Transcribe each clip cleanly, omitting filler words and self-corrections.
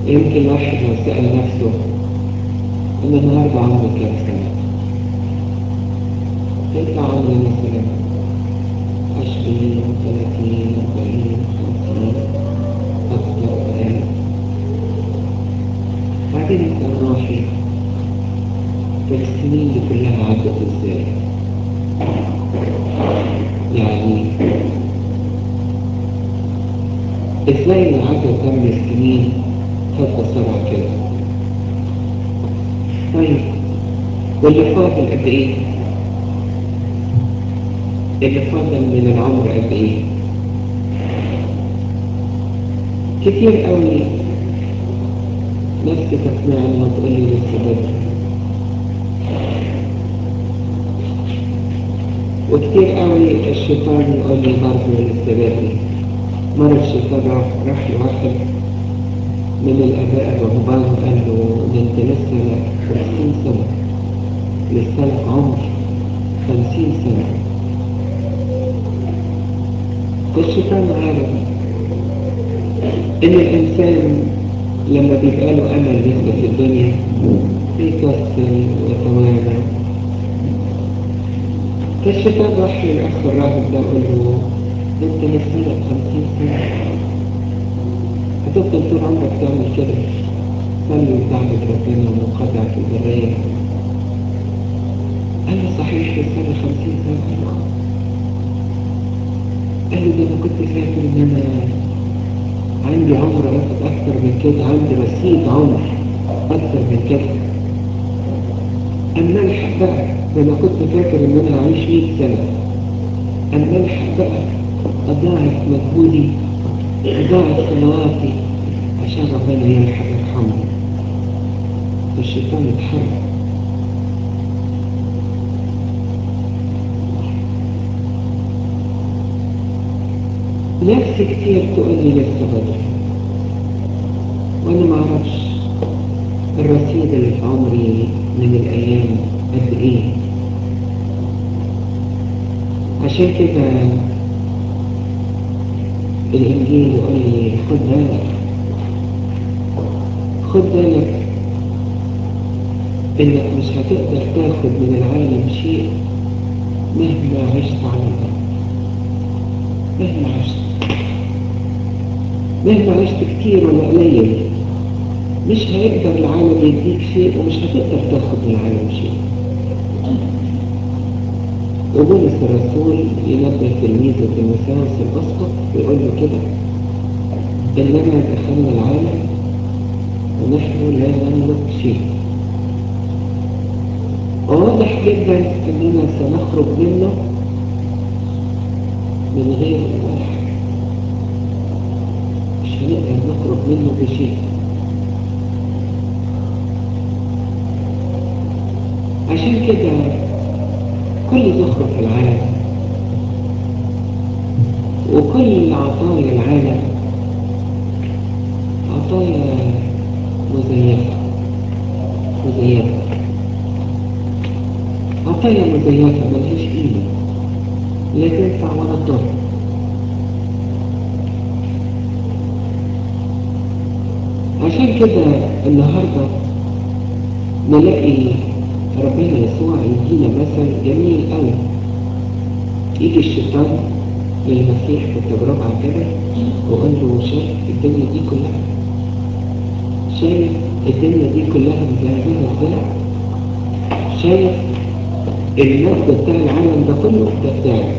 يمكن واحد لو سأل نفسه أنا النهاردة عمري كام سنة؟ هيطلع عمري مثلا 20 30 40 50 أكثر أقل. بعدين يسأل روحي السنين دي كلها عدت إزاي؟ يعني إزاي العدد ده من السنين فات بسرعة كده؟ طيب واللي فاضل قد إيه؟ اللي فاضل من العمر قد إيه؟ كتير قوي نفسي تقنعني وتقول لي لسه بدري، وكتير قوي الشيطان يقول لي برضه لسه بدري. مرة الشيطان راح لواحد من الآباء الرهبان وقال له ده أنت لسه 50 سنة، لسه لك عمر 50 سنة. فالشيطان عارف إن الإنسان لما بيبقى له أمل لسه في الدنيا بيكسل ويتوانى. فالشيطان راح للأخ الراهب ده وقال له أنت لسه لك 50 سنة، هتفضل طول عمرك تعمل كده، صلي وتعبد ربنا ومنقطع في البرية. قال له صحيح لسه لي 50 سنة؟ قال له ده أنا كنت فاكر إن أنا عندي عمر أكتر من كده، عندي رصيد عمر أكتر من كده. أما الحق بقى، ده أنا كنت فاكر إن أنا هعيش 100 سنة. أما الحق بقى أضاعف مجهودي، أضاعف صلواتي عشان ربنا يلحق يرحمني. فالشيطان اتحرك. نفسي كتير تقول لي لسه بدري، وأنا معرفش الرصيد اللي في عمري من الأيام قد إيه. عشان كده الإنجيل يقول لي خد بالك، خد بالك إنك مش هتقدر تاخد من العالم شيء مهما عشت على الأرض. مهما عشت كتير ولا قليل، مش هيقدر العالم يديك شيء، ومش هتقدر تاخد من العالم شيء. وبولس الرسول ينبه تلميذه تيموثاوس الأسقط ويقول له كده إننا دخلنا العالم ونحن لا نملك شيء، وواضح جدا إننا سنخرج منه من غير ولا حاجة. مش هنقدر نخرج منه بشيء. عشان كده كل زخرف العالم وكل عطايا العالم عطايا مزيفة، عطايا مزيفة ملهاش قيمة، لا تنفع ولا تضر. عشان كده النهاردة نلاقي ربنا يسوع يدينا مثل جميل قوي. يجي الشيطان للمسيح في التجربة على الجبل وقال له شايف الدنيا دي كلها، شايف الدنيا دي كلها مزينة ازاي؟ شايف المجد بتاع العالم ده كله ده بتاعي،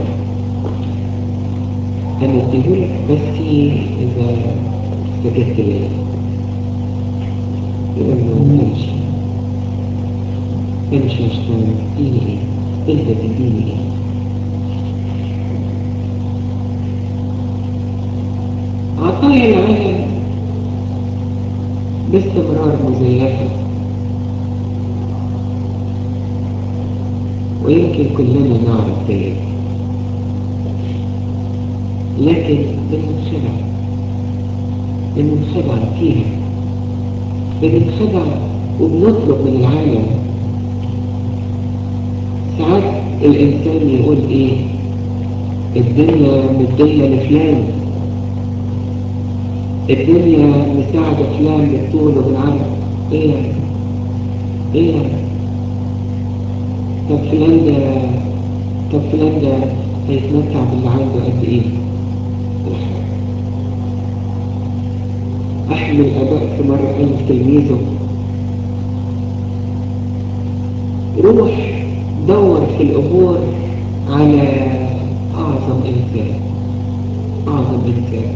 أنا اديهولك بس إذا سجدت لي. يقول له امشي يا شيطان، اديني ايه؟ انت تديني ايه؟ عطايا العالم باستمرار مزيفة، ويمكن كلنا نعرف ذلك، لكن بننخدع فيها، بننخدع وبنطلب من العالم. ساعات الإنسان يقول إيه؟ الدنيا مدية لفلان، الدنيا مساعدة فلان بالطول وبالعرض. ايه يعني؟ ايه يعني؟ طب فلان ده طب فلان ده هيتمتع باللي عنده قد ايه؟ أحد الآباء في مرة قال لتلميذه: روح دور في الأمور على أعظم إنسان، أعظم إنسان،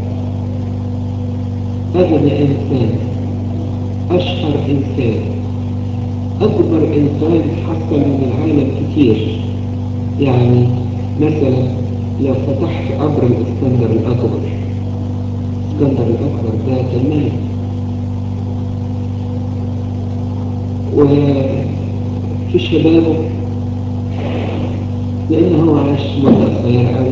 أغنى إنسان، أشهر إنسان، أكبر إنسان حصل من العالم كتير. يعني مثلا لو فتحت قبر الإسكندر الأكبر، الإسكندر الأكبر ده تمام، وفي شبابه لأنه هو عاش مدة قصيرة أوي،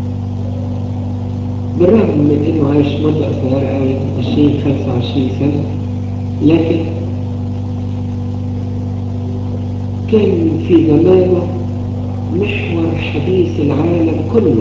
بالرغم من إنه عاش مدة قصيرة أوي 20-25 سنة، لكن كان في زمانه محور حديث العالم كله،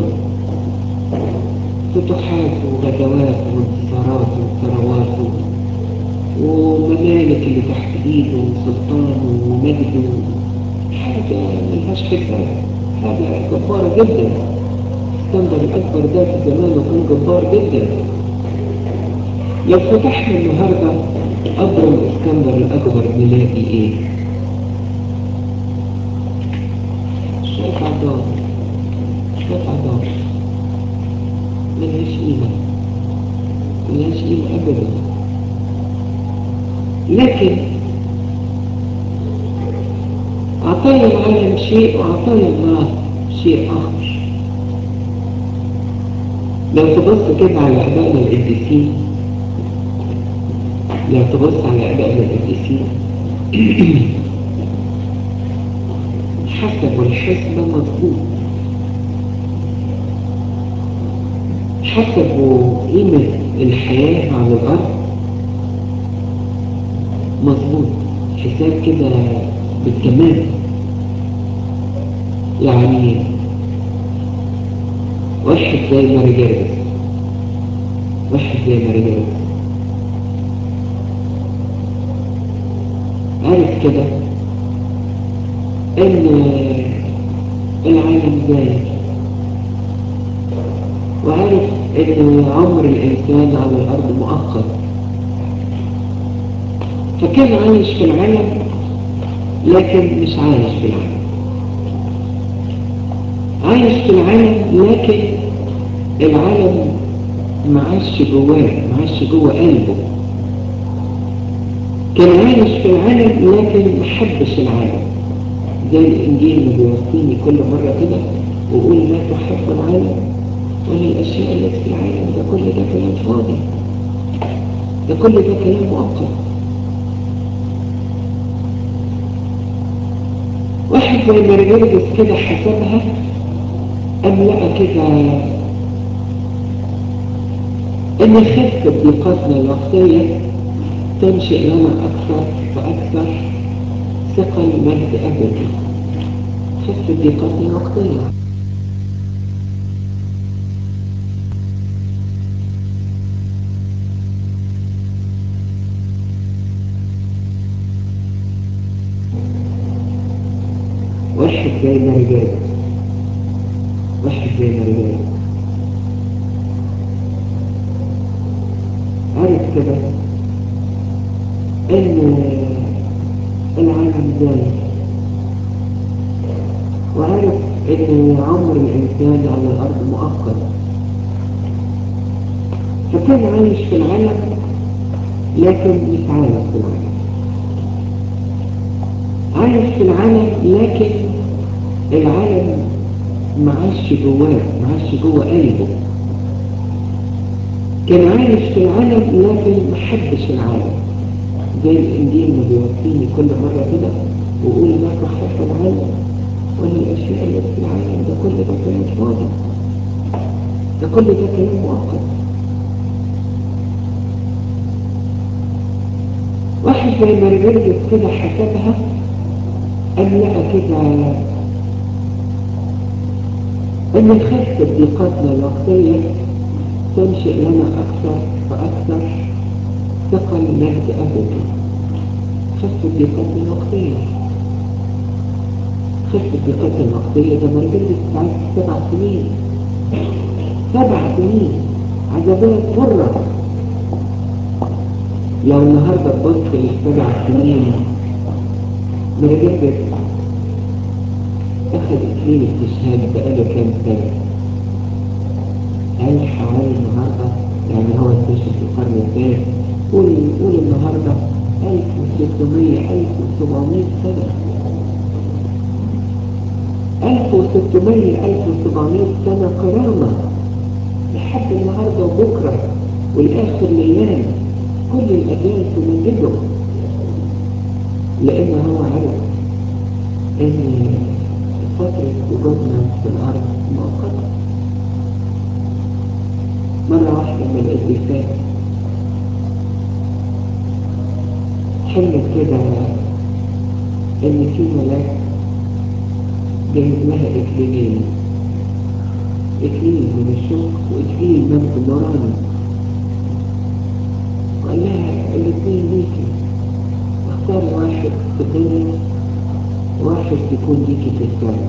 فتوحات وغزوات وانتصارات وثروات وممالك اللي تحت ايده وسلطان ومجد، حاجة ملهاش حساب، حاجة جبارة جدا. اسكندر الأكبر ده في زمانه كان جبار جدا. لو فتحنا النهاردة قبر الاسكندر الأكبر نلاقي ايه؟ شوية عضار، شوية عضار ملهاش قيمة، ملهاش قيمة أبدا. لكن عطايا العالم شيء وعطايا الله شيء آخر. لو تبص كده على أبائنا القديسين، لو تبص على أبائنا القديسين حسبوا الحسبة مظبوط، حسبوا قيمة الحياة على الأرض مظبوط، حساب كده بالتمام. يعني واحد زي ماري جرجس، واحد زي ماري جرجس عارف كده إن العالم زايد، وعارف إن عمر الإنسان على الأرض مؤقت، فكان عايش في العالم لكن مش عايش في العالم، عايش في العالم لكن العالم معاش جواه، معاش جوه قلبه. كان عايش في العالم لكن محبش العالم، زي الإنجيل ما بيوصيني كل مرة كده وقول لا تحب العالم ولا الأشياء التي في العالم، ده كل ده كلام فاضي، ده كل ده كلام مؤقت. واحد زي مارجرجس كده حسبها، أم لقى كده إن خفة ضيقاتنا الوقتية تنشئ لنا أكثر وأكثر ثقل مجد أبدي. خفة ضيقاتنا الوقتية. واحد زي مارجرجس، واحد زي مارجرجس عارف كده إن العالم زايد، وعارف إن عمر الإنسان على الأرض مؤقت، فكان عايش في العالم لكن مش عايش في العالم، عايش في العالم لكن العالم معاش جواه، معاش جوه قلبه. كان عايش في العالم لكن محبش العالم، زي الإنجيل ما بيوصيني كل مرة كده وقول لا تحب العالم ولا الأشياء التي في العالم، ده كل ده كلام فاضي، ده كل ده كلام مؤقت. واحد زي مارجرجس كده حسبها، أم لقى كده إن خفة ضيقاتنا الوقتية تنشئ لنا أكثر فأكثر ثقل مجد أبدا، خفة ضيقات الوقتية، خفة ضيقات الوقتية ده مرجلة بتاعت 7 سنين، 7 سنين عذابات مرة. لو النهاردة تبص لل7 سنين، مرجلة أخذ إكليل استشهاد بقاله كام سنة؟ قال حوالي النهاردة، يعني هو استشهد في القرن الثالث، قول النهاردة 1600 1700 سنة، 1600 1700 سنة كرامة لحد النهاردة وبكرة والآخر الأيام، كل الأجيال تمجده، لأن هو عارف إن فترة وجودنا في الأرض مؤقتة. مرة واحدة من القديسات حلت كده إن في ملاك جايب لها إكليلين، إكليل من الشوق وإكليل مجد النوراني، وقال لها الاثنين ليكي، اختاري واحد في الدنيا وواحد يكون ليكي في السماء،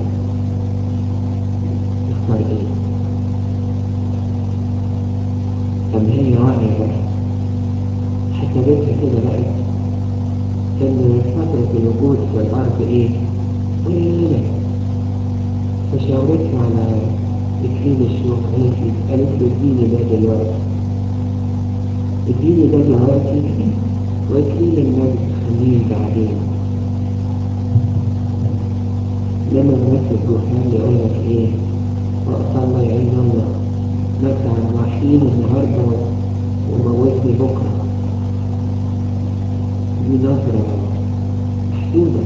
اختاري ايه؟ طب هي واعية بقى، حسبتها كده بقى إن فترة الوجود في الأرض إيه؟ قليلة، فشاورتها على إكليل الشوق، قالت له اديني ده دلوقتي، اديني ده دلوقتي، وإكليل المجد خليه بعدين. لما الناس الجهال يقول لك إيه؟ وقت الله يعين الله، مثلا رايحين النهارده وموتني بكرة، دي نظرة محدودة،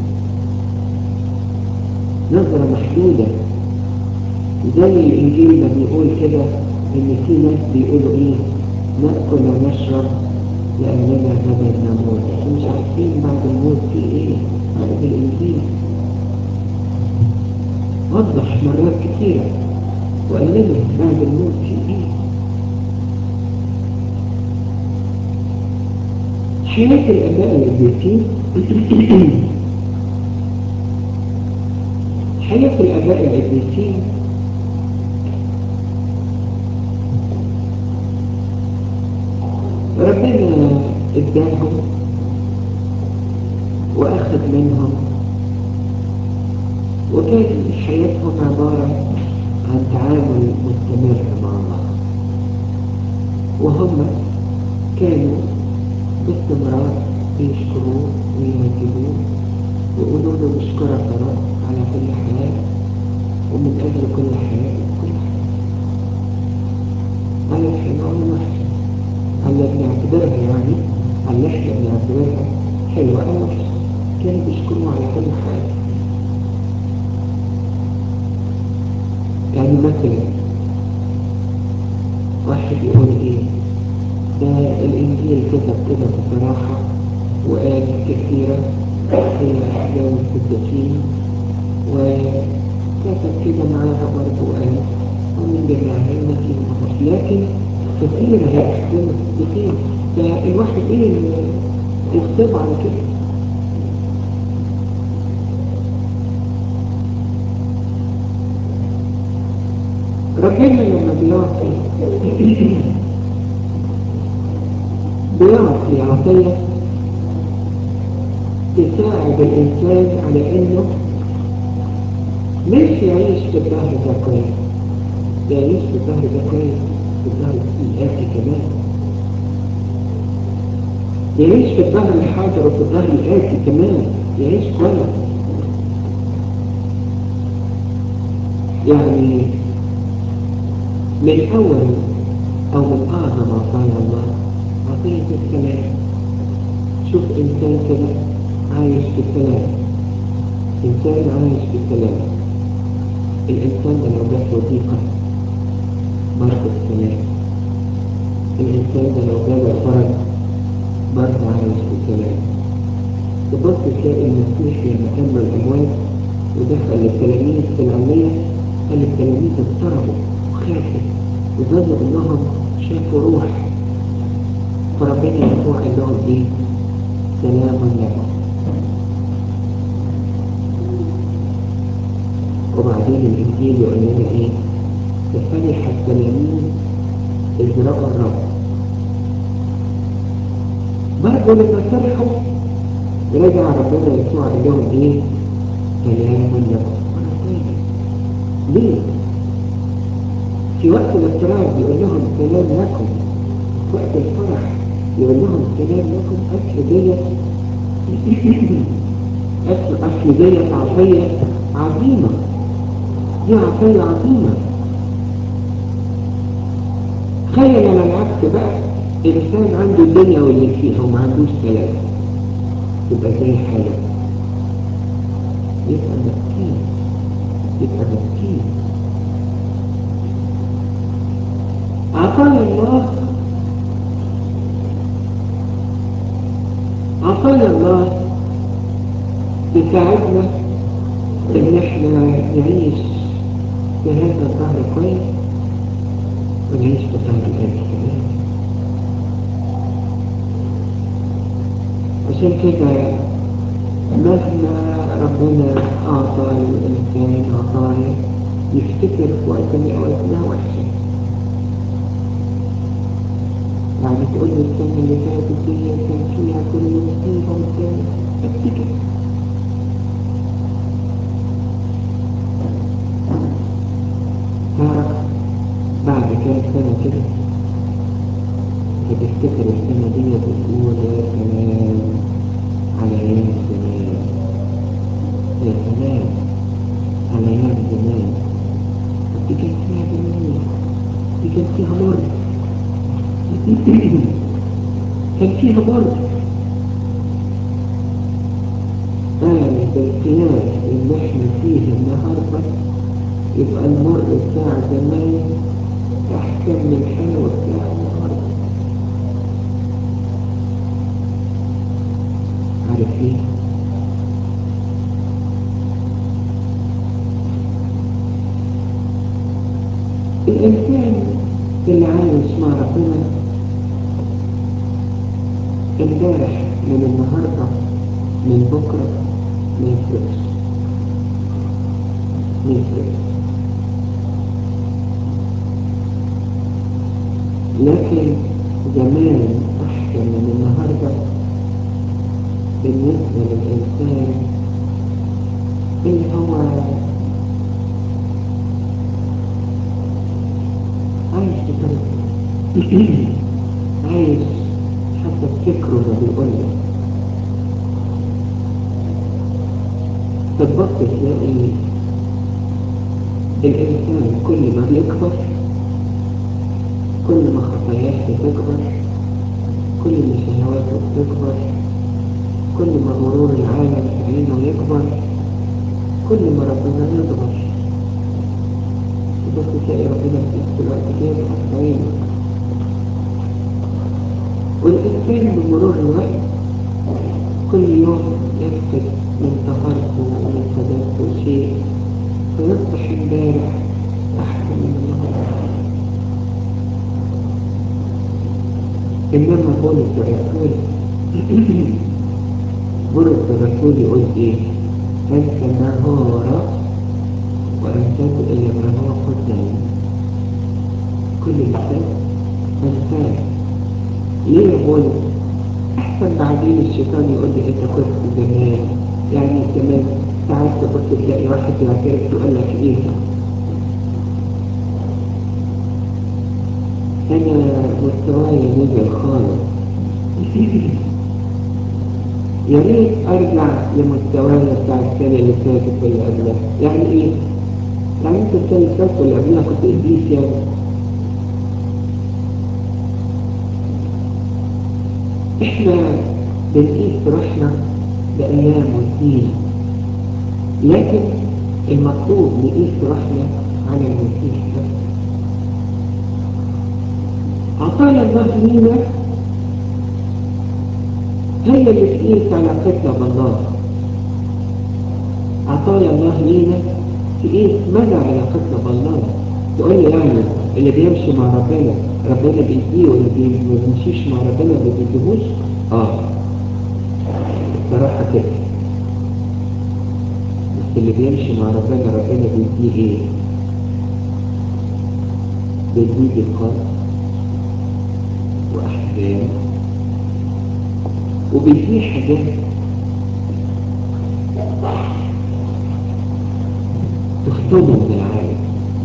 نظرة محدودة. زي الإنجيل ما بيقول كده إن في ناس بيقولوا إيه؟ نأكل ونشرب لأننا غدا نموت، لكن مش عارفين بعد الموت في إيه. هذا الإنجيل وضح مرات كثيرة وقال لنا بعد الموت في إيه. حياة الآباء القديسين حياة الآباء القديسين ربنا اداهم وأخذ منهم، وكانت حياتهم عبارة عن تعامل مستمر مع الله، وهم كانوا باستمرار بيشكروه ويمجدوه ويقولوا له نشكرك يا رب على كل حال ومن أجل كل حال، كل حال على الحلوة والوحشة، على اللي بنعتبرها يعني، على اللي احنا بنعتبرها حلوة أو وحشة، كانوا بيشكروه على كل حال. يعني مثلا واحد يقول ايه؟ ده الإنجيل كتب كده بصراحة وقال كثيرة هي أحزان الصديقين، وكتب كده معاها برضه وقال ومن جميعها يمكن المطر، لكن كثيرة هي أحزان الصديقين، فالواحد إيه يكتب على كده؟ ربنا لما بيعطي عطية تساعد الإنسان على إنه مش يعيش في الظهر ده كويس، يعيش في الظهر ده كويس، في الظهر الآتي كمان، يعيش في الظهر الحاضر وفي الظهر الآتي كمان، يعيش كويس. يعني من أول أو من أعظم عطايا الله عطية السلام. شوف إنسان كده عايش في السلام، إنسان عايش في السلام، الإنسان ده لو جات له ضيقة برضه السلام، الإنسان ده لو جاله فرج برضه عايش في السلام. تبص تلاقي المسيح لما كان من الأموات ودخل التلاميذ في العلية، قال التلاميذ اضطربوا وخافوا وظنوا انهم شافوا روح، فربنا يسوع لهم ايه؟ سلام لكم. وبعدين الانجيل يقول لنا ايه؟ ففرح التلاميذ اذ رأوا الرب. برضه لما فرحوا رجع ربنا يسوع قال لهم ايه؟ سلام لكم. ليه؟ في وقت الاضطراب يقول لهم سلام لكم، في وقت الفرح يقول لهم سلام لكم. أصل ديت عطية عظيمة، دي عطية عظيمة. تخيل على العكس بقى، إنسان عنده الدنيا واللي فيها وما عندوش سلام، يبقى زي حاله، يبقى مسكين، يبقى مسكين. عطايا الله، عطايا الله تساعدنا إن إحنا نعيش في هذا الظهر كويس ونعيش في ظهر الآن كمان. عشان كده مهما ربنا أعطى الإنسان عطايا يفتكر في وقت من الأوقات إنها وحشة. يعني تقول لي السنة اللي فاتت دي كان فيها كل مصيبة وكان أفتكر. تعرف بعد كام سنة كده بتفتكر السنة دي وتقول يا سلام على أيام زمان، يا سلام على أيام زمان، دي كان فيها جميل، دي كان فيها مر، كان فيها مر. بالقياس اللي احنا فيه النهارده يبقى المر بتاع زمان أحسن من الحلو بتاع النهارده. عارف ليه؟ الإنسان اللي عايش مع ربنا امبارح من النهارده من بكره ما يفرقش، ما يفرقش. لكن زمان أحسن من النهارده بالنسبة للإنسان اللي هو عايش بطريقته، عايش حسب فكره ما بيقول له. تبص تلاقي الإنسان كل ما بيكبر كل ما خطاياه بتكبر، كل ما شهواته بتكبر، كل ما غرور العالم في عينه يكبر، كل ما ربنا يصغر. بس تلاقي ربنا في نفس الوقت بيضحك في عينه. والإنسان بمرور الوقت كل يوم يفقد من طهارته ومن قداسته شيء، فيصبح امبارح أحسن من النهارده. إنما بولس الرسول بولس الرسول يقول إيه؟ أنت نهارا وأنتم إلى ما هو قدام. كل إنسان إنسان. ليه يا بولس؟ أحسن بعدين الشيطان يقول لي أنت كنت زمان، يعني زمان ساعات تبص تلاقي واحد يعترف يقول لك إيه؟ أنا مستواي نزل خالص. يا ريت أرجع لمستواي بتاع السنة اللي فاتت واللي قبلها. يعني إيه؟ يعني أنت السنة اللي فاتت واللي قبلها كنت إبليس يعني. إحنا بنقيس روحنا بأيام وسنين، لكن المطلوب نقيس روحنا على المسيح نفسه. عطايا الله لينا هي اللي تقيس علاقتنا بالله. عطايا الله لينا تقيس مدى علاقتنا بالله. تقول لي يعني اللي بيمشي مع ربنا ربنا بيديه واللي ما بيمشيش مع ربنا ما بيديهوش. الصراحة كده. بس اللي بيمشي مع ربنا بيديه ايه؟ بيديه دقات وأحزان، وبيديه حاجات تفصله من العالم،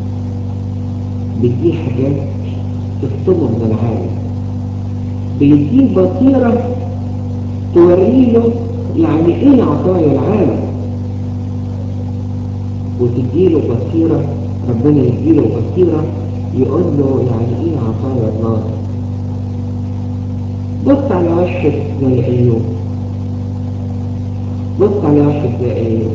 بيديه حاجات تفصله من العالم، بيديه بصيرة توريله يعني ايه عطايا العالم، وتديله بصيرة، ربنا يديله بصيرة يقول له يعني ايه عطايا الله. بص على واحد زي ايوب، بص على واحد زي ايوب.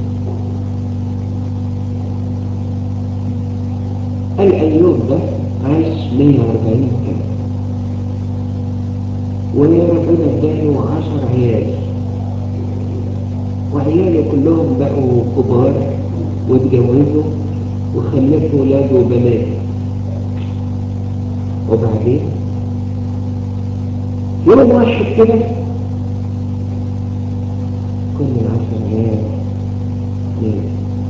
قال ايوب ده عاش 140 سنة، وربنا اداله 10 عيال، وعياله كلهم بقوا كبار واتجوزوا وخلفوا ولاد وبنات. وبعدين يوم واحد كده كل 10 عيال مات،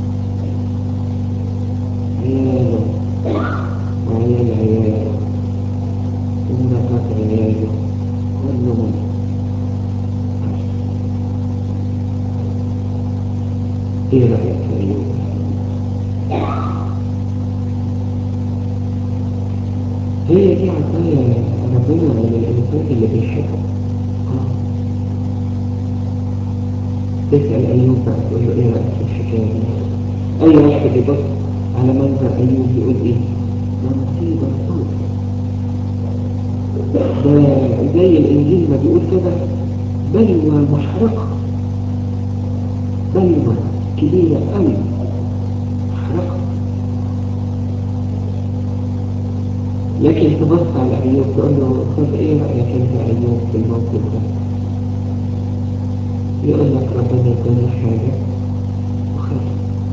عياله وعيال عياله ومراتات عياله كلهم. ايه رأيك في ايوب؟ هي دي عطايا ربنا للإنسان اللي بيحبه. تسأل أيوب بقى تقول له إيه رأيك في الحكاية دي؟ أي واحد يبص على منظر أيوب يقول إيه؟ ده مصيبة سودة. ده زي الإنجيل ما بيقول كده، بلوى محرقة، بلوى كبيرة أوي محرقة. لكن تبص على أيوب تقول له طب إيه رأيك أنت أيوب في الموقف ده؟ يقول لك ربنا اداني حاجة وخد،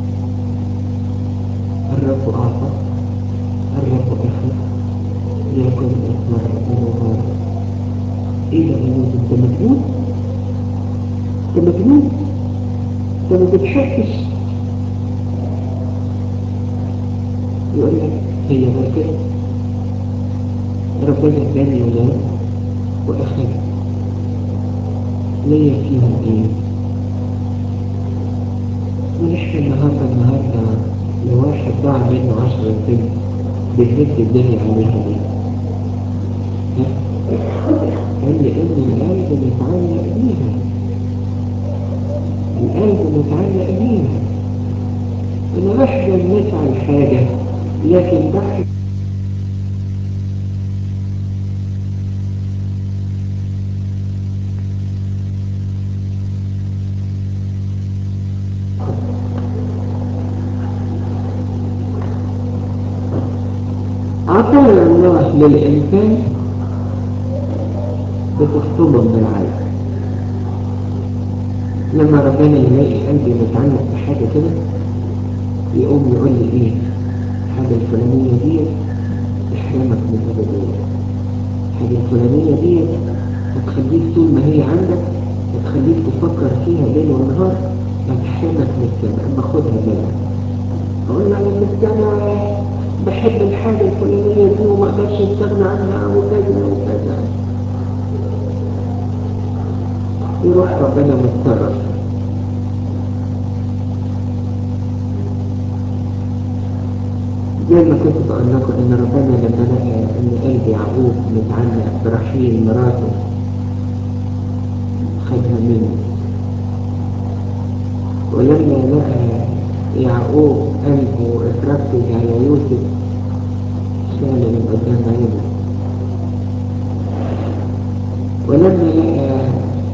الرب أعطى، الرب أخذ، ليكن اسم ربنا مبارك. إيه ده أيوب؟ أنت مجنون؟ أنت مجنون؟ أنت ما بتحسش؟ يقول لك هي غير كده، ربنا اداني ولاد وأخذ، ليا فيهم إيه؟ ونحن النهاردة لو واحد ضاع منه 10 سنين بيهد الدنيا عليها ليه؟ قال لي إن القلب متعلق بيها، القلب متعلق بيها. أنا بحزن نفعل حاجة، لكن بحزن عطايا الله للإنسان بتفصله من العالم. لما ربنا يلاقي قلبي متعلق بحاجة كده يقوم يقول لي إيه؟ الحاجة الفلانية دي تحرمك من الأبدية، الحاجة الفلانية دي هتخليك طول ما هي عندك، هتخليك تفكر فيها ليل ونهار، هتحرمك من السماء، اما خدها منك. اقول له انا بس انا بحب الحاجة الفلانية دي وما اقدرش استغنى عنها وكذا وكذا. يروح ربنا متصرف. زي ما كنت بقول لكم ان ربنا لما لقى ان قلب يعقوب متعلق برحيل مراته خدها منه، ولما لقى يعقوب قلبه اتركز على يوسف شال من قدام عينه، ولما لقى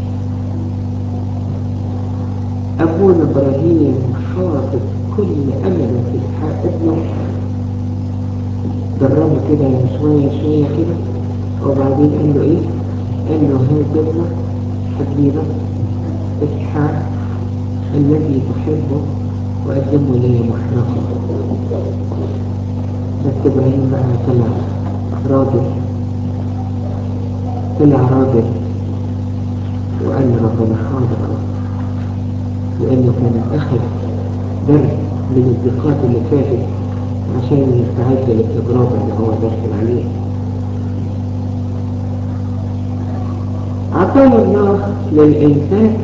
أبونا إبراهيم حاطط كل أمله في إسحاق ابنه، دربه كده شوية شوية كده، وبعدين قال له إيه؟ قال له هذا ابنك حبيبك إسحاق الذي تحبه وقدمه لي محرقة. بس إبراهيم بقى طلع راجل طلع راجل وقال ربنا حاضر، لأنه كان أخذ درس من الضيقات اللي فاتت عشان يستعد للتجربة اللي هو داخل عليها. عطايا الله للإنسان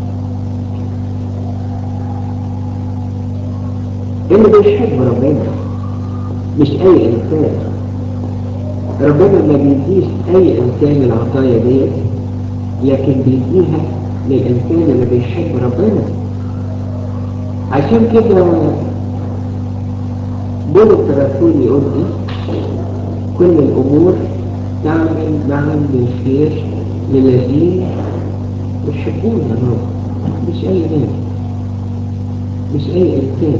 اللي بيحب ربنا، مش أي إنسان. ربنا ما بيديش أي إنسان العطايا دي، لكن بيديها للإنسان اللي بيحب ربنا. عشان كده بولس الرسول يقول إيه؟ كل الأمور تعمل معا للخير للذين يحبون الرب. مش أي ناس، مش أي إنسان.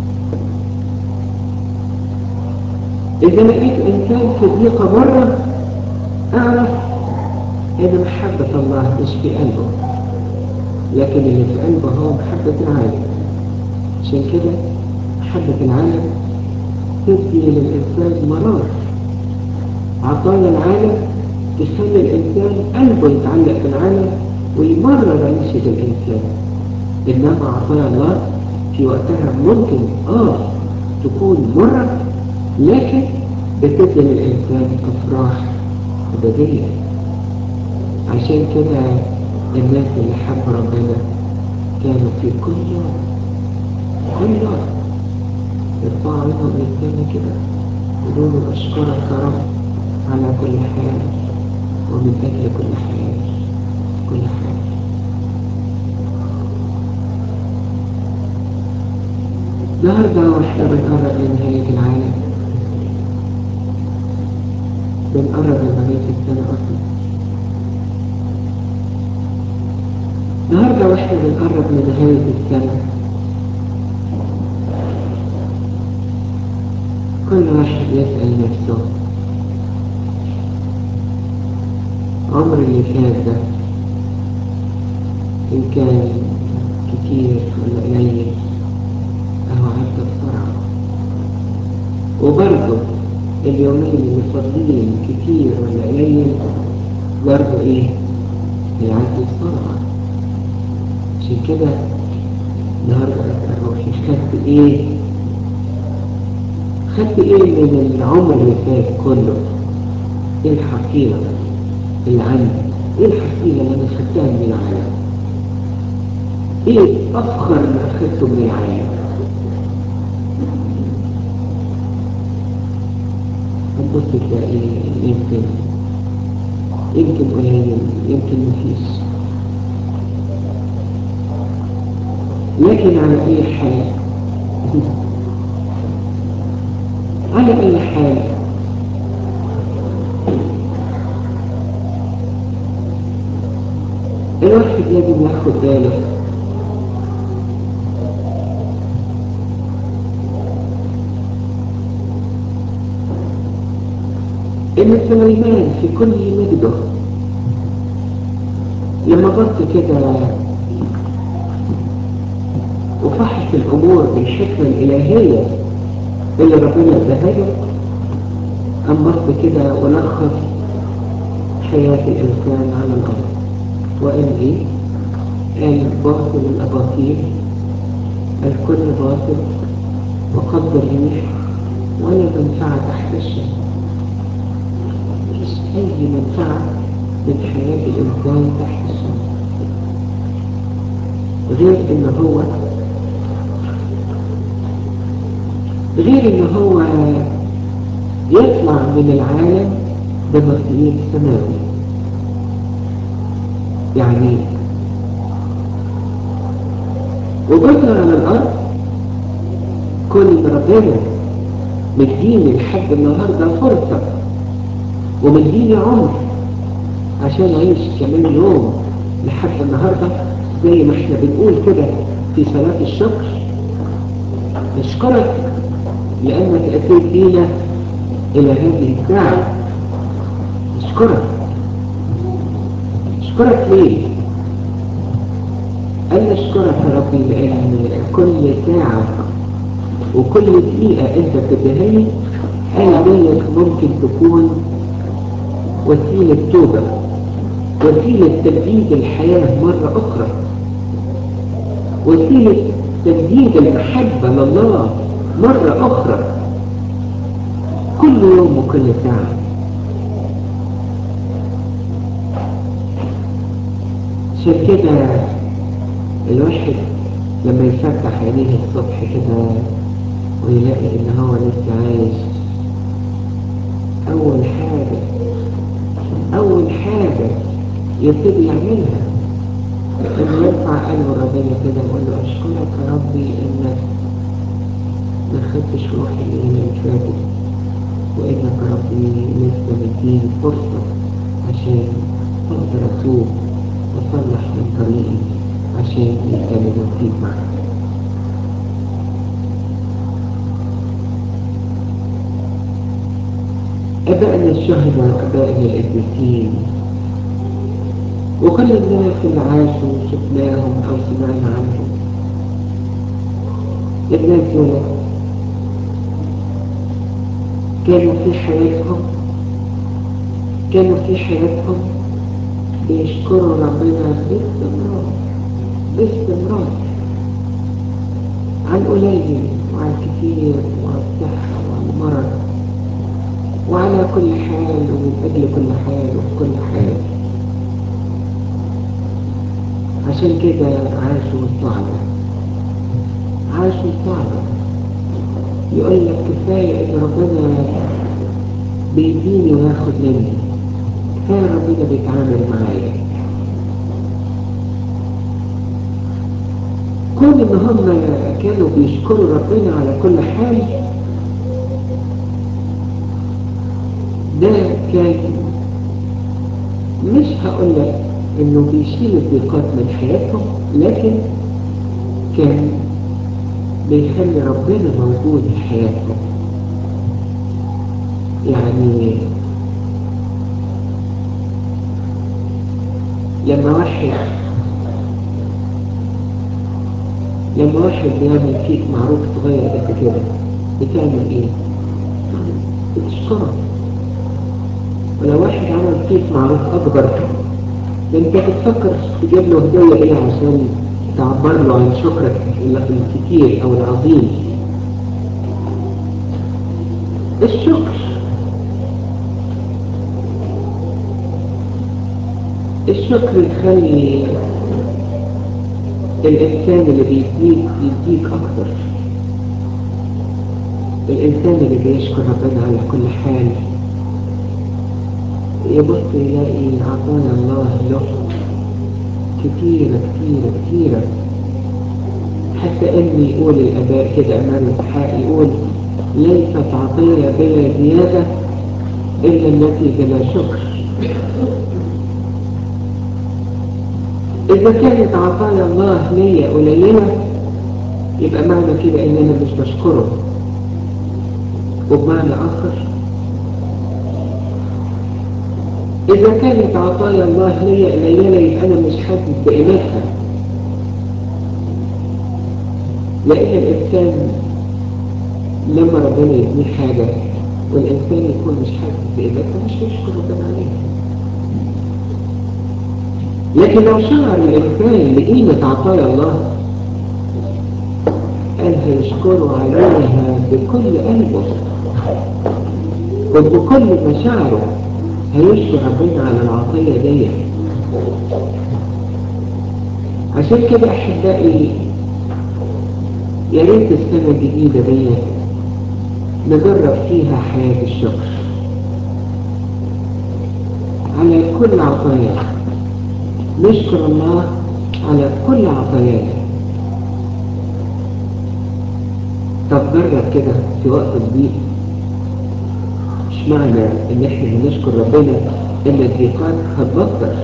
إذا لقيت إنسان في ضيقة مرة، أعرف إن محبة الله مش في قلبه، لكن اللي في قلبه هو محبة العالم. عشان كده محبة العالم تدي للإنسان مرار. عطايا العالم تخلي الإنسان قلبه يتعلق بالعالم ويمرر عيشة الإنسان. إنما عطايا الله في وقتها ممكن تكون مرة، لكن بتدي للإنسان أفراح أبدية. عشان كده الناس اللي حب ربنا كانوا في كل يوم يرفعوا عينهم للسماء كده يقولوا أشكرك يا رب على كل حال ومن أجل كل حال. النهارده واحنا بنقرب لنهاية العالم، بنقرب لنهاية السنة أصلا. النهارده واحنا بنقرب لنهاية السنة، كل واحد يسأل نفسه عمر اللي فات ده إن كان كتير ولا قليل أهو عدى بسرعة. وبرضه اليومين اللي فاضلين كتير ولا قليل برضه هيعدي بسرعة. عشان كده النهارده أسأل روحي خدت إيه من العمر اللي فات كله؟ إيه الحصيلة اللي عندي؟ إيه الحصيلة اللي أنا خدتها من العالم؟ إيه أفخر ما أخدته من العالم؟ هتبص تلاقي يمكن قليل، يمكن مفيش. لكن على أي حال الواحد لازم ياخد باله إن سليمان في كل مجده لما بص كده وفحص الأمور بالحكمة الإلهية اللي ربنا اداها له، قام بص كده ولخص حياة الإنسان على الأرض وقال قال باطل الأباطيل، الكل باطل وقد الريح ولا منفعة تحت الشمس. مفيش أي منفعة من حياة الإنسان تحت الشمس غير إن هو يطلع من العالم بنصيب سماوي. يعني وجودنا على الأرض كل ربنا مديني لحد النهارده فرصة ومديني عمر عشان أعيش كمان يوم لحد النهارده، زي ما احنا بنقول كده في صلاة الشكر: نشكرك لأنك أتيت بينا إلى هذه الساعة. أشكرك ليه؟ أنا أشكرك يا ربي لأن كل ساعة وكل دقيقة أنت بتديها لي ديت ممكن تكون وسيلة توبة، وسيلة تجديد الحياة مرة أخرى، وسيلة تجديد المحبة لله مرة أخرى، كل يوم وكل ساعة. عشان كده الواحد لما يفتح عينيه الصبح كده ويلاقي إن هو لسه عايش، أول حاجة يبتدي يعملها إنه يرفع قلبه ربنا كده ويقول له أشكرك يا ربي إنك ما خدتش روحي الأيام اللي فاتت، وإنك يا ربي لسه مديني فرصة عشان أقدر أتوب وأصلح من طريقي عشان يكمل فيك معك. أبائنا الشهداء وأبائنا القديسين وكل الناس اللي عاشوا شفناهم أو سمعنا عنهم، الناس دول كانوا في حياتهم بيشكروا ربنا باستمرار على القليل وعلى الكثير وعلى الصحة وعلى المرض وعلى كل حال ومن أجل كل حال وفي كل حال. عشان كده عاشوا صعبة. يقول لك كفاية إن ربنا بيديني وياخد مني، كفاية ربنا بيتعامل معايا. كون إن هم كانوا بيشكروا ربنا على كل حال، ده كان مش هقول لك إنه بيشيل الضيقات من حياتهم، لكن كان بيخلي ربنا موجود في حياتهم. يعني لما واحد بيعمل فيك معروف صغير قد كده، بتعمل ايه؟ بتشكره. ولو واحد عمل فيك معروف اكبر، انت بتفكر تجيب له هدية ايه عشان تعبر له عن شكرك الكتير او العظيم. الشكر يخلي الإنسان اللي يديك أكتر. الإنسان اللي بيشكر ربنا على كل حال يبص يلاقي عطايا الله له كتيرة كتيرة كتيرة، حتى إن يقول الآباء كده أمام الحق، يقول ليست عطية بلا زيادة إلا التي بلا شكر. إذا كانت عطايا الله ليا قليلة يبقى معنى كده إن أنا مش بشكره، وبمعنى آخر إذا كانت عطايا الله ليا قليلة يبقى أنا مش حاسس بقيمتها. لأن الإنسان لما ربنا يديه حاجة والإنسان يكون مش حاسس بقيمتها مش هيشكر ربنا عليها. لكن لو شعر الإنسان بقيمة عطايا الله قال هيشكره عليها بكل قلبه وبكل مشاعره، هيشكر ربنا على العطية دي. عشان كده أحبائي يا ريت السنة الجديدة دي نجرب فيها حياة الشكر على كل عطايا، نشكر الله على كل عطاياه. طب جرب كده في وقت الضيق، مش معنى ان احنا بنشكر ربنا ان الضيقات هتبطل،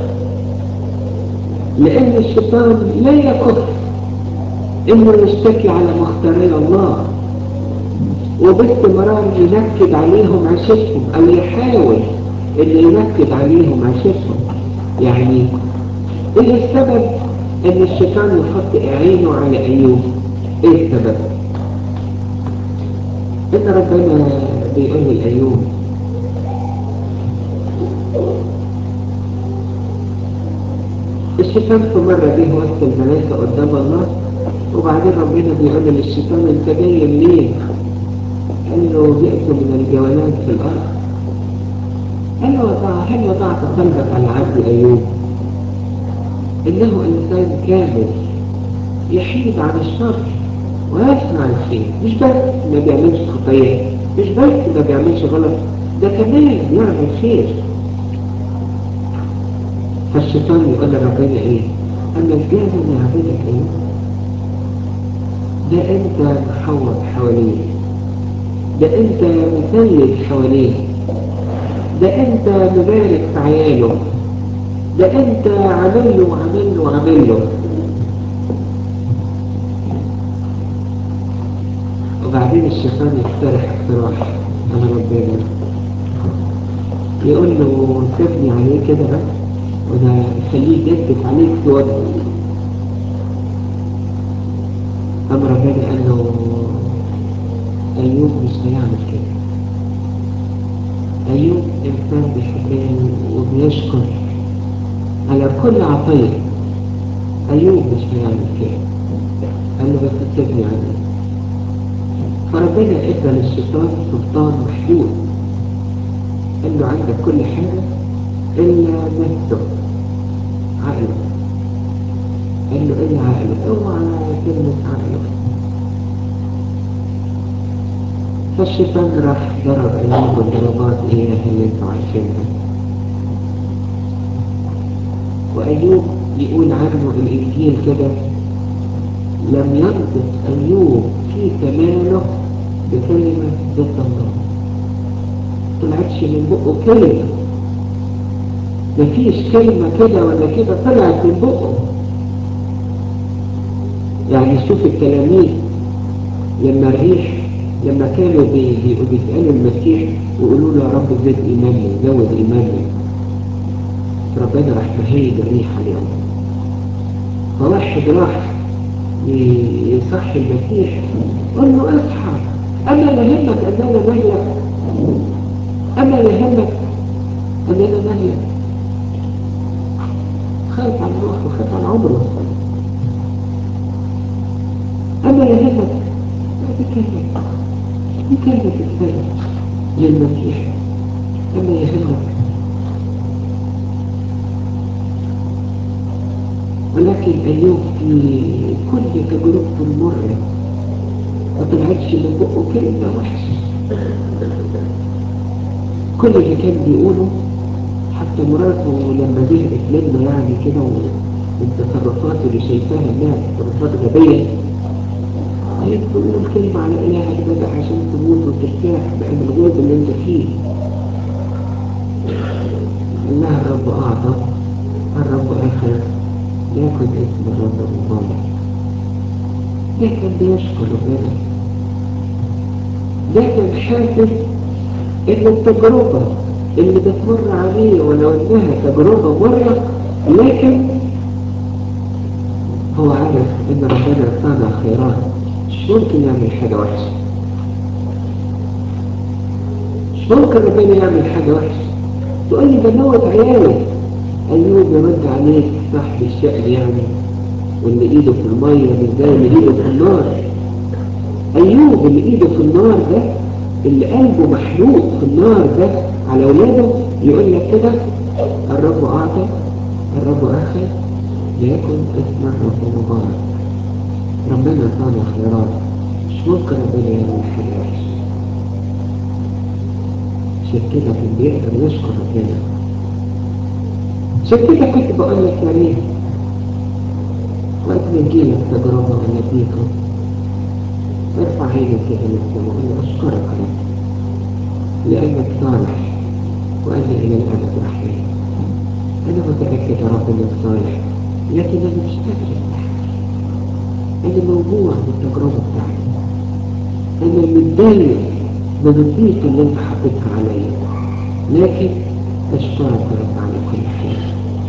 لان الشيطان لا يكف انه يشتكي على مختاري الله وباستمرار ينكد عليهم عيشتهم او يحاول ان ينكد عليهم عيشتهم. يعني ايه السبب ان الشيطان يحط عينه على ايوب؟ ايه السبب؟ ان ربنا بيقول لأيوب الشيطان في مرة جه وسط الملائكة قدام الله، وبعدين ربنا بيقول للشيطان انت جاي منين؟ قال له جئت من الجولان في الأرض. قال له هل وضعت قلبك على عبد أيوب إنه إنسان كامل يحيد عن الشر ويصنع الخير، مش بس ما بيعملش خطية، مش بس ما بيعملش غلط، ده كمان يعمل خير. فالشيطان يقول لربنا ايه؟ اما الجاهل يعبدك ايه؟ ده انت محوط حواليه، ده انت مسيد حواليه، ده انت مبارك في عياله، ده انت عامل له وعامل له وعامل له. وبعدين الشيطان يقترح اقتراح على ربنا، يقول له سيبني عليه كده بس وده يخليه يجدف عليك تودي. أما ربنا قال له أيوب مش هيعمل كده، أيوب إنسان بيحبني وبيشكر على كل عطية، أيوب مش هيعمل كده. قال له بس سيبني عليه. فربنا ادى للشيطان سلطان محدود، قال له عندك كل حاجة إلا نفسه، عقله. قال له إلا عقله، اوعى كلمة عقله. فالشيطان راح ضرب أيوب الضربات إياها اللي انتوا عارفينها. وأيوب يقول عنه الإنجيل كده لم ينطق أيوب في كماله بكلمة ضد الله، طلعتش من بقه كلمة، مفيش كلمة كده ولا كده طلعت من بقه. يعني شوف التلاميذ لما كانوا بيسألوا المسيح ويقولوا له يا رب زد إيماننا زود إيماننا، ربنا راح مهيد الريح عليهم. فواحد راح يصحي المسيح قال له اصحى، أما يهمك أننا نهلك، أما يهمك أننا نهلك. خايف عن روحه وخايف عن عمره، أما يهمك بكلمة السيد للمسيح، أما يهمك. ولكن أيوب في كل تجربته المرة ما طلعتش من بقه كلمة وحشة. كل اللي كان بيقوله حتى مراته لما زهقت منه يعني كده من تصرفاته اللي شايفاها انها تصرفات غبية، قالت له الكلمة على إلهك ده بقى عشان تموت وترتاح بقى من الغرب اللي انت فيه. قال لها الرب أعطى الرب أخذ، ياكل اسم الرب مبارك. ده كان بيشكر ربنا، ده كان حاسس ان التجربة اللي بتمر عليه ولو انها تجربة مرة، لكن هو عارف ان ربنا صانع خيرات، مش ممكن يعمل حاجة وحشة، مش ممكن ربنا يعمل حاجة وحشة. تقول لي ده موت عيالي، ايوب يرد عليك صاحب الشأن يعني، واللي ايده في المية مش زي اللي ايده في النار. ايوب اللي ايده في النار ده، اللي قلبه محروق في النار ده على اولاده، يقول لك كده الرب اعطى الرب اخذ، ليكن اسم الرب مبارك. ربنا صانع خيرات، مش ممكن ربنا يعمل حاجة وحشة. عشان كده كان بيقدر يشكر ربنا. عشان كده كنت بقول لك يا ريت وقت ما تجيلك تجربة ولا ضيقة ارفع عينك كده للسماء وقول له اشكرك يا رب لانك صالح وأنا إلى الأبد رحمن. أنا متأكد يا رب إنك صالح، لكن أنا مش قادر أستحمل، أنا موجوع بالتجربة بتاعتي، أنا متضايق من الضيق اللي أنت حطيتها عليا، لكن أشكرك يا رب على كل حاجة.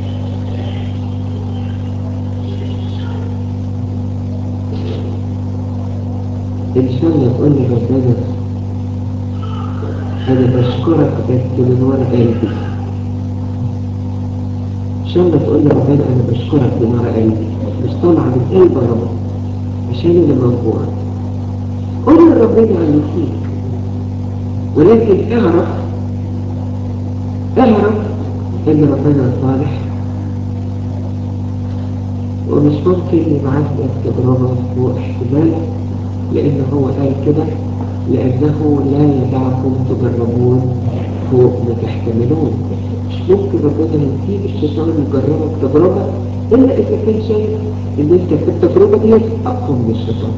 إن شاء الله تقول لي ربنا أنا بشكرك بس من ورا قلبي، شاء الله تقول لي ربنا أنا بشكرك بنار قلبي، مش طالعة من قلب يا رب عشان أنا موجوع. قول لربنا اللي فيك، ولكن اعرف إن ربنا صالح، ومش ممكن يبعث لك تجربة فوق احتمالك، لأنه هو قال كده: لأنه لا يدعكم تجربون فوق ما تحتملون. مش ممكن ربنا يسيب الشيطان يجربك تجربة إلا إذا كان شايف إن أنت في التجربة دي أقوى من الشيطان.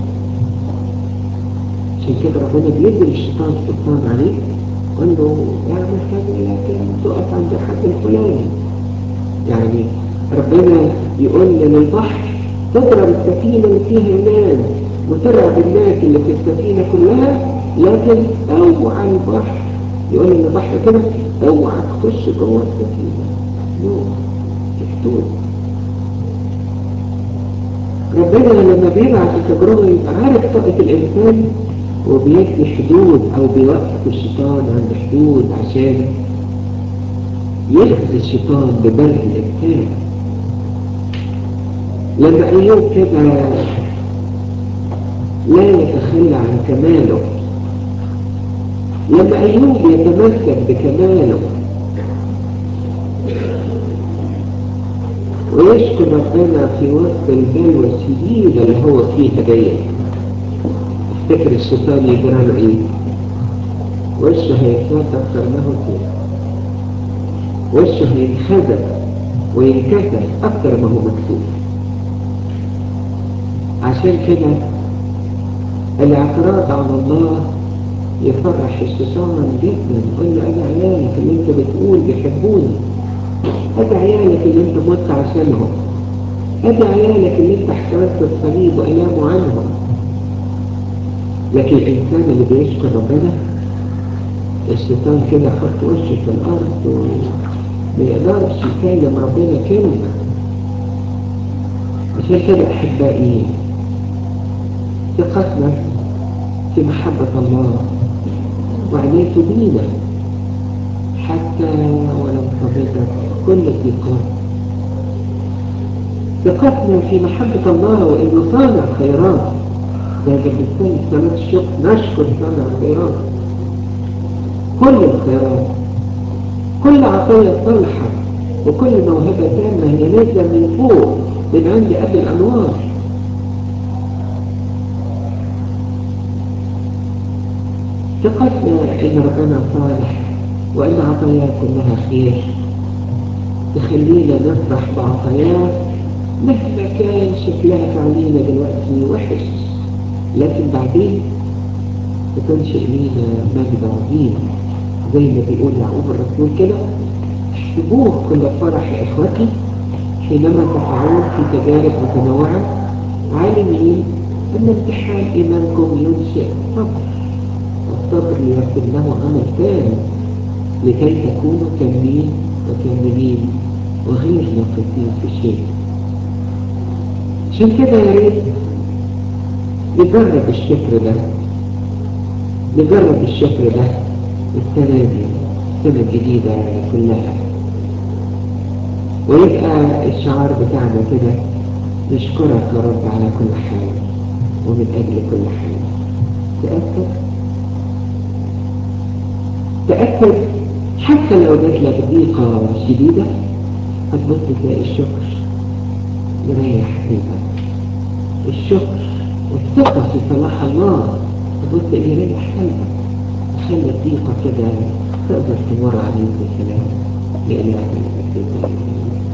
عشان كده ربنا بيدي للشيطان سلطان عليك، قال له اعمل حاجة لكن تقف عند الحد الفلاني. يعني ربنا يقول للبحر تضرب السفينة اللي فيها الناس وترعب الناس اللي في السفينة كلها، لكن اوعى البحر، يقول للبحر كده: اوعى تخش جوه السفينة، نوع تفتوت. ربنا لما بيبعت التجربة يبقى عارف طاقة الإنسان، وبيدي حدود أو بيوقف الشيطان عند حدود عشان يخزي الشيطان ببرد الإنسان. لما أيوب كده لا يتخلى عن كماله، لما أيوب يتمسك بكماله ويشكر ربنا في وسط البلوى الشديدة اللي هو فيها ديت، افتكر الشيطان يجرى له ايه؟ وشه هيتفتح اكتر ما هو كده، وشه هينخدع وينكسر اكتر ما هو مكسوف. عشان كده الاعتراض على الله يفرح الشيطان جدا. يقول له: انا عيالك اللي انت بتقول بيحبوني، ادي عيالك اللي انت مت عشانهم، ادي عيالك اللي انت احترست الصليب وألامه عنهم. لكن الانسان اللي بيشكر ربنا، الشيطان كده يحط وشه في الارض وما يقدرش يكلم ربنا كلمه. عشان كده احبائي، ثقتنا في محبه الله وعنايته بينا حتى ولو صدقت كل الضيقات. ثقتنا في محبة الله وإنه صانع خيرات، ده بالنسبة صلاة الشكر نشكر صانع خيرات، كل الخيرات، كل عطية صالحة وكل موهبة تامة هي نازلة من فوق من عند أب الأنوار. ثقتنا إن ربنا صالح وإن عطاياه كلها خير تخلينا نفرح بعطاياه مهما كان شكلها علينا دلوقتي وحش، لكن بعدين بتنشئ لينا مجد عظيم. زي ما بيقول يعقوب الرسول كده: احسبوه كل فرح يا اخوتي حينما تقعون في تجارب متنوعة، عالمين ان امتحان ايمانكم ينشئ صبر، والصبر ليكن له عمل تام لكي تكونوا كاملين وكاملين وغير ناقصين في شيء. عشان كده يا ريت نجرب الشكر ده، نجرب الشكر ده السنة دي، السنة الجديدة كلها، ويبقى الشعار بتاعنا كده: نشكرك يا رب على كل حال ومن أجل كل حال. تأكد حتى لو جات لك ضيقة شديدة هتبص تلاقي الشكر يريح قلبك، الشكر والثقة في صلاح الله تبص تلاقيه يريح قلبك، خلي الضيقة كده تقدر تمر عليك بسلام. لإلهنا المجد.